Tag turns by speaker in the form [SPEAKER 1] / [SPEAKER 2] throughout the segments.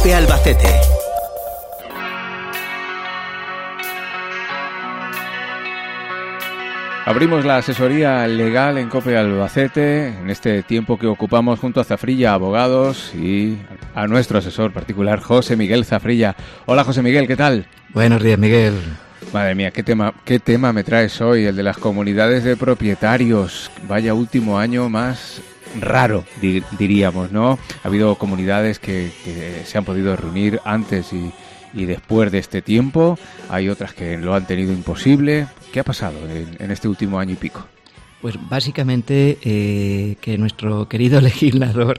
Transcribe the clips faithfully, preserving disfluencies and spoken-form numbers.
[SPEAKER 1] COPE Albacete.
[SPEAKER 2] Abrimos la asesoría legal en COPE Albacete en este tiempo que ocupamos junto a Zafrilla Abogados y a nuestro asesor particular, José Miguel Zafrilla. Hola, José Miguel, ¿qué tal?
[SPEAKER 3] Buenos días, Miguel.
[SPEAKER 2] Madre mía, qué tema, qué tema me traes hoy, el de las comunidades de propietarios. Vaya último año más raro, di- diríamos, ¿no? Ha habido comunidades que, que se han podido reunir antes y, y después de este tiempo. Hay otras que lo han tenido imposible. ¿Qué ha pasado en, en este último año y pico?
[SPEAKER 3] Pues básicamente eh, que nuestro querido legislador,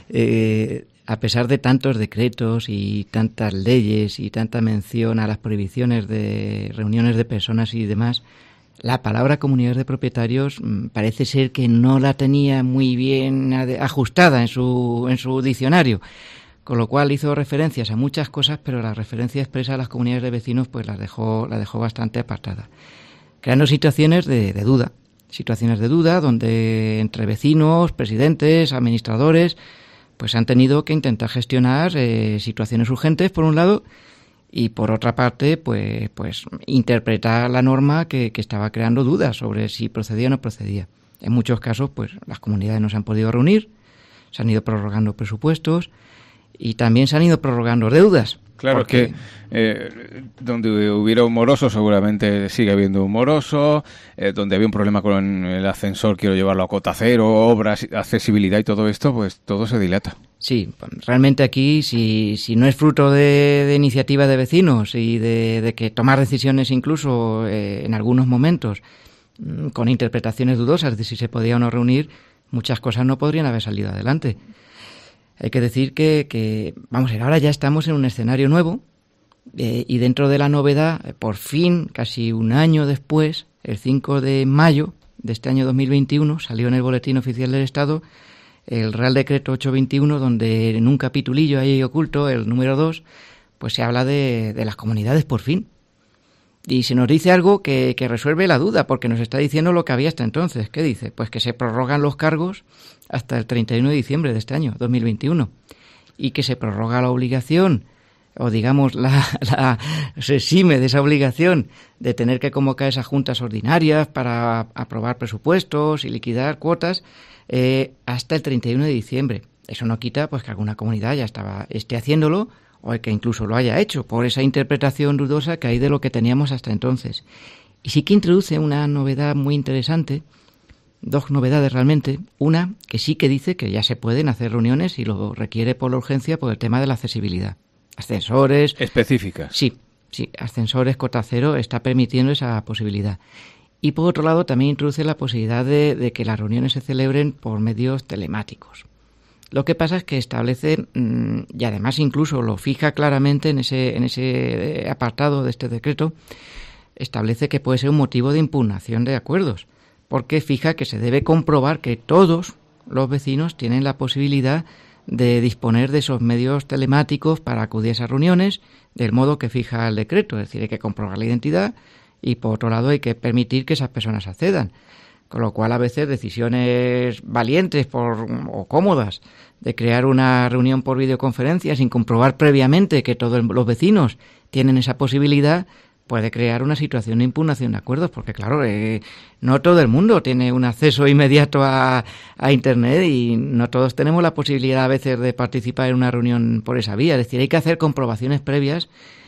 [SPEAKER 3] eh, a pesar de tantos decretos y tantas leyes y tanta mención a las prohibiciones de reuniones de personas y demás, la palabra comunidad de propietarios mmm, parece ser que no la tenía muy bien ajustada en su, en su diccionario. Con lo cual hizo referencias a muchas cosas, pero la referencia expresa a las comunidades de vecinos pues las dejó, la dejó bastante apartada, creando situaciones de, de duda, situaciones de duda donde entre vecinos, presidentes, administradores, pues han tenido que intentar gestionar eh, situaciones urgentes por un lado y por otra parte pues, pues interpretar la norma que, que estaba creando dudas sobre si procedía o no procedía. En muchos casos pues las comunidades no se han podido reunir, se han ido prorrogando presupuestos y también se han ido prorrogando deudas.
[SPEAKER 2] Claro, porque... que eh, donde hubiera un moroso seguramente sigue habiendo un moroso, eh, donde había un problema con el ascensor, quiero llevarlo a cota cero, obras, accesibilidad y todo esto, pues todo se dilata.
[SPEAKER 3] Sí, realmente aquí, si, si no es fruto de, de iniciativa de vecinos y de, de que tomar decisiones incluso eh, en algunos momentos con interpretaciones dudosas de si se podía o no reunir, muchas cosas no podrían haber salido adelante. Hay que decir que, que, vamos a ver, ahora ya estamos en un escenario nuevo eh, y dentro de la novedad, por fin, casi un año después, el cinco de mayo de este año dos mil veintiuno, salió en el Boletín Oficial del Estado el Real Decreto ochocientos veintiuno, donde en un capitulillo ahí oculto, el número dos, pues se habla de, de las comunidades por fin. Y se nos dice algo que, que resuelve la duda, porque nos está diciendo lo que había hasta entonces. ¿Qué dice? Pues que se prorrogan los cargos hasta el treinta y uno de diciembre de este año, dos mil veintiuno, y que se prorroga la obligación, o digamos, la, la se exime de esa obligación de tener que convocar esas juntas ordinarias para aprobar presupuestos y liquidar cuotas eh, hasta el treinta y uno de diciembre. Eso no quita pues que alguna comunidad ya estaba esté haciéndolo, o que incluso lo haya hecho por esa interpretación dudosa que hay de lo que teníamos hasta entonces. Y sí que introduce una novedad muy interesante, dos novedades realmente. Una, que sí que dice que ya se pueden hacer reuniones y lo requiere por la urgencia por el tema de la accesibilidad. Ascensores...
[SPEAKER 2] Específicas.
[SPEAKER 3] Sí, sí, ascensores, cota cero, está permitiendo esa posibilidad. Y por otro lado también introduce la posibilidad de, de que las reuniones se celebren por medios telemáticos. Lo que pasa es que establece, y además incluso lo fija claramente en ese, en ese apartado de este decreto, establece que puede ser un motivo de impugnación de acuerdos, porque fija que se debe comprobar que todos los vecinos tienen la posibilidad de disponer de esos medios telemáticos para acudir a esas reuniones, del modo que fija el decreto, es decir, hay que comprobar la identidad y por otro lado hay que permitir que esas personas accedan. Con lo cual, a veces, decisiones valientes por, o cómodas de crear una reunión por videoconferencia sin comprobar previamente que todos los vecinos tienen esa posibilidad, puede crear una situación de impugnación de acuerdos, porque, claro, eh, no todo el mundo tiene un acceso inmediato a, a Internet y no todos tenemos la posibilidad a veces de participar en una reunión por esa vía. Es decir, hay que hacer comprobaciones previas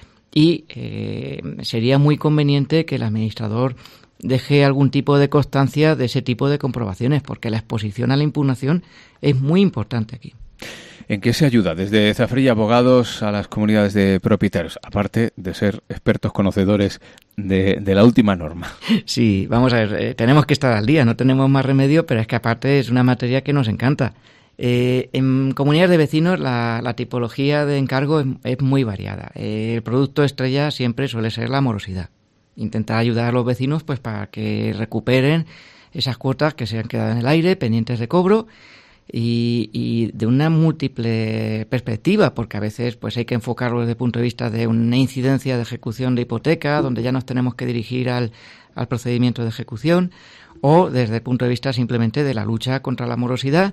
[SPEAKER 3] y eh, sería muy conveniente que el administrador deje algún tipo de constancia de ese tipo de comprobaciones, porque la exposición a la impugnación es muy importante aquí.
[SPEAKER 2] ¿En qué se ayuda desde Zafrilla Abogados a las comunidades de propietarios, aparte de ser expertos conocedores de, de la última norma?
[SPEAKER 3] Sí, vamos a ver, eh, tenemos que estar al día, no tenemos más remedio, pero es que aparte es una materia que nos encanta. Eh, en comunidades de vecinos la, la tipología de encargo es, es muy variada. Eh, el producto estrella siempre suele ser la morosidad. Intentar ayudar a los vecinos pues para que recuperen esas cuotas que se han quedado en el aire, pendientes de cobro, y, y de una múltiple perspectiva, porque a veces pues hay que enfocarlo desde el punto de vista de una incidencia de ejecución de hipoteca, donde ya nos tenemos que dirigir al, al procedimiento de ejecución, o desde el punto de vista simplemente de la lucha contra la morosidad,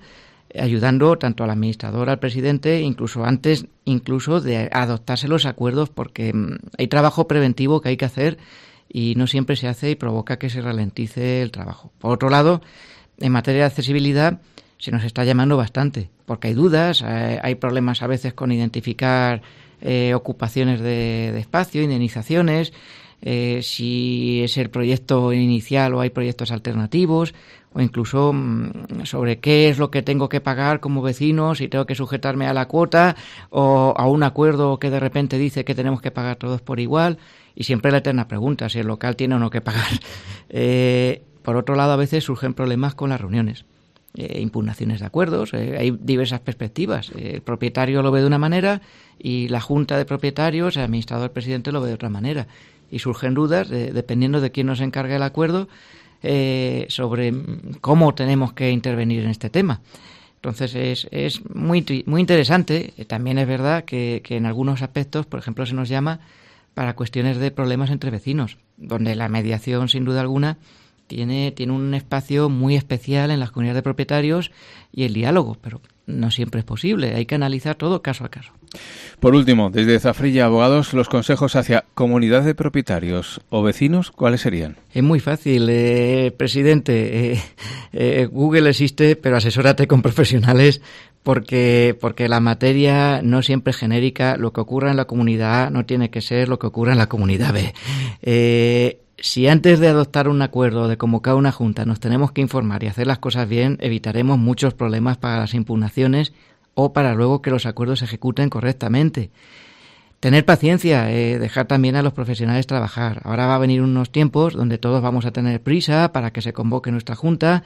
[SPEAKER 3] ayudando tanto al administrador, al presidente, incluso antes incluso de adoptarse los acuerdos, porque hay trabajo preventivo que hay que hacer y no siempre se hace y provoca que se ralentice el trabajo. Por otro lado, en materia de accesibilidad se nos está llamando bastante, porque hay dudas, hay problemas a veces con identificar eh, ocupaciones de, de espacio, indemnizaciones, eh, si es el proyecto inicial o hay proyectos alternativos, o incluso mmm, sobre qué es lo que tengo que pagar como vecino, si tengo que sujetarme a la cuota o a un acuerdo que de repente dice que tenemos que pagar todos por igual, y siempre la eterna pregunta si el local tiene o no que pagar. Eh, por otro lado, a veces surgen problemas con las reuniones. Eh, impugnaciones de acuerdos, eh, hay diversas perspectivas. Eh, el propietario lo ve de una manera y la junta de propietarios, el administrador, el presidente lo ve de otra manera. Y surgen dudas, de, dependiendo de quién nos encargue el acuerdo, eh, sobre cómo tenemos que intervenir en este tema. Entonces es, es muy, muy interesante. Eh, también es verdad que, que en algunos aspectos, por ejemplo, se nos llama para cuestiones de problemas entre vecinos, donde la mediación, sin duda alguna, Tiene, tiene un espacio muy especial en las comunidades de propietarios y el diálogo, pero no siempre es posible. Hay que analizar todo caso a caso.
[SPEAKER 2] Por último, desde Zafrilla Abogados, los consejos hacia comunidad de propietarios o vecinos, ¿cuáles serían?
[SPEAKER 3] Es muy fácil, eh, presidente. Eh, eh, Google existe, pero asesórate con profesionales porque porque la materia no siempre es genérica. Lo que ocurra en la comunidad A no tiene que ser lo que ocurra en la comunidad B. Eh, Si antes de adoptar un acuerdo o de convocar una junta nos tenemos que informar y hacer las cosas bien, evitaremos muchos problemas para las impugnaciones o para luego que los acuerdos se ejecuten correctamente. Tener paciencia, eh, dejar también a los profesionales trabajar. Ahora va a venir unos tiempos donde todos vamos a tener prisa para que se convoque nuestra junta.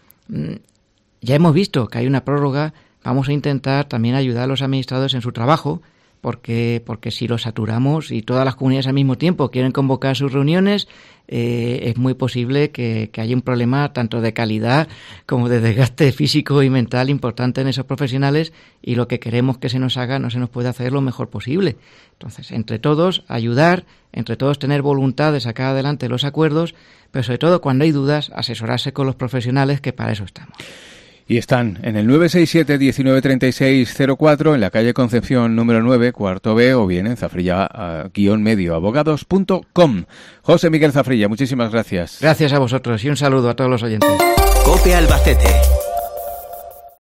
[SPEAKER 3] Ya hemos visto que hay una prórroga. Vamos a intentar también ayudar a los administradores en su trabajo, porque porque si lo saturamos y todas las comunidades al mismo tiempo quieren convocar sus reuniones, eh, es muy posible que, que haya un problema tanto de calidad como de desgaste físico y mental importante en esos profesionales, y lo que queremos que se nos haga no se nos puede hacer lo mejor posible. Entonces, entre todos, ayudar, entre todos tener voluntad de sacar adelante los acuerdos, pero sobre todo cuando hay dudas, asesorarse con los profesionales, que para eso estamos.
[SPEAKER 2] Y están en el nueve seis siete, diecinueve treinta y seis cero cuatro, en la calle Concepción número nueve, cuarto B, o bien en zafrilla-medio abogados punto com. José Miguel Zafrilla, muchísimas gracias.
[SPEAKER 3] Gracias a vosotros y un saludo a todos los oyentes.
[SPEAKER 1] COPE Albacete.